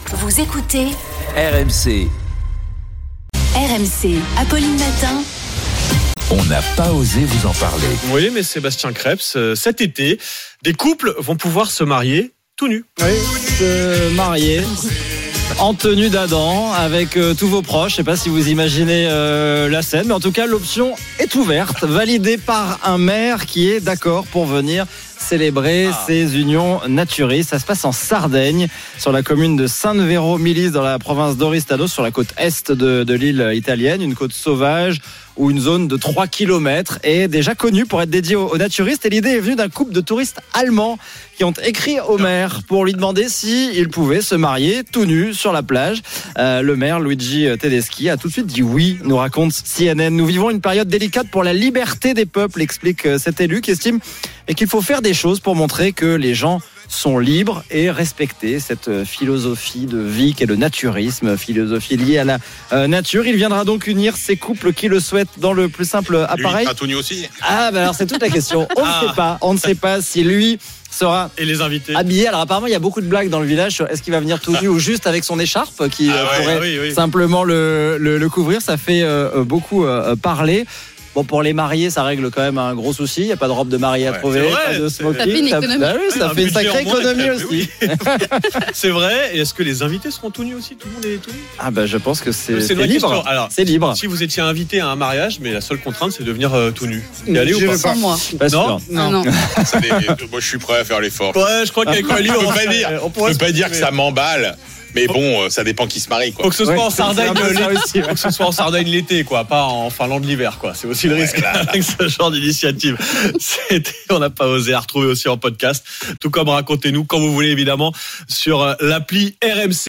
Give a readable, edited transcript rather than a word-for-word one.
Vous écoutez RMC. RMC, Apolline Matin. On n'a pas osé vous en parler. Oui, mais Sébastien Krebs, cet été, des couples vont pouvoir se marier tout nus. Oui, se marier en tenue d'Adam avec tous vos proches. Je ne sais pas si vous imaginez la scène, mais en tout cas, l'option est ouverte, validée par un maire qui est d'accord pour venir célébrer ces unions naturistes. Ça se passe en Sardaigne, sur la commune de San-Vero-Milis, dans la province d'Oristano, sur la côte est de l'île italienne, une côte sauvage où une zone de 3 km est déjà connue pour être dédiée aux naturistes. Et l'idée est venue d'un couple de touristes allemands qui ont écrit au maire pour lui demander s'il pouvait se marier tout nu sur la plage. Le maire, Luigi Tedeschi, a tout de suite dit oui, nous raconte CNN. Nous vivons une période délicate pour la liberté des peuples, explique cet élu qui estime qu'il faut faire des choses pour montrer que les gens sont libres et respecter cette philosophie de vie qu'est le naturisme, philosophie liée à la nature. Il viendra donc unir ces couples qui le souhaitent dans le plus simple appareil. Lui, tout nu aussi. Alors c'est toute la question. On ne sait pas si lui sera Et les invités habillé. Alors apparemment il y a beaucoup de blagues dans le village sur est-ce qu'il va venir tout nu ou juste avec son écharpe qui pourrait simplement le couvrir. Ça fait beaucoup parler. Bon, pour les mariés, ça règle quand même un gros souci. Il n'y a pas de robe de mariée à trouver, pas de smoking. Ça fait une économie. Ça fait une sacrée économie aussi. Oui. C'est vrai. Et est-ce que les invités seront tout nus aussi ? Tout le monde est tout nu ? Je pense que c'est une vraie libre. question. Alors, c'est libre. Si vous étiez invité à un mariage, mais la seule contrainte, c'est de venir tout nu. Y aller ou pas ? Sans moi. Pas Non. sûr. Non. Moi, je suis prêt à faire l'effort. Ouais, je crois qu'avec Wally, Je peux pas dire que ça m'emballe. Mais bon, ça dépend qui se marie, quoi. Faut que ce soit en Sardaigne l'été. Faut que ce soit en Sardaigne l'été, quoi, pas en Finlande l'hiver, quoi. C'est aussi le risque avec ce genre d'initiative. On n'a pas osé, à retrouver aussi en podcast. Tout comme racontez-nous quand vous voulez, évidemment, sur l'appli RMC.